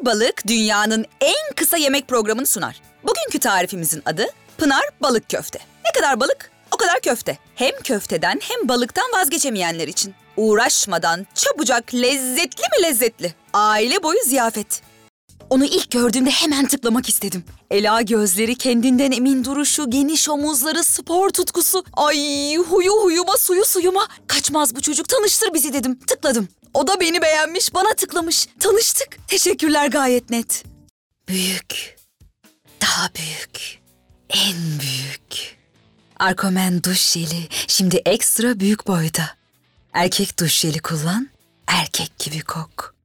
Pınar Balık dünyanın en kısa yemek programını sunar. Bugünkü tarifimizin adı Pınar Balık Köfte. Ne kadar balık, o kadar köfte. Hem köfteden hem balıktan vazgeçemeyenler için. Uğraşmadan, çabucak, lezzetli mi lezzetli? Aile boyu ziyafet. Onu ilk gördüğümde hemen tıklamak istedim. Ela gözleri, kendinden emin duruşu, geniş omuzları, spor tutkusu. Ay huyu huyuma, suyu suyuma. Kaçmaz bu çocuk, tanıştır bizi dedim. Tıkladım. O da beni beğenmiş, bana tıklamış. Tanıştık. Teşekkürler, gayet net. Büyük. Daha büyük. En büyük. Arkomen duş jeli şimdi ekstra büyük boyda. Erkek duş jeli kullan, erkek gibi kok.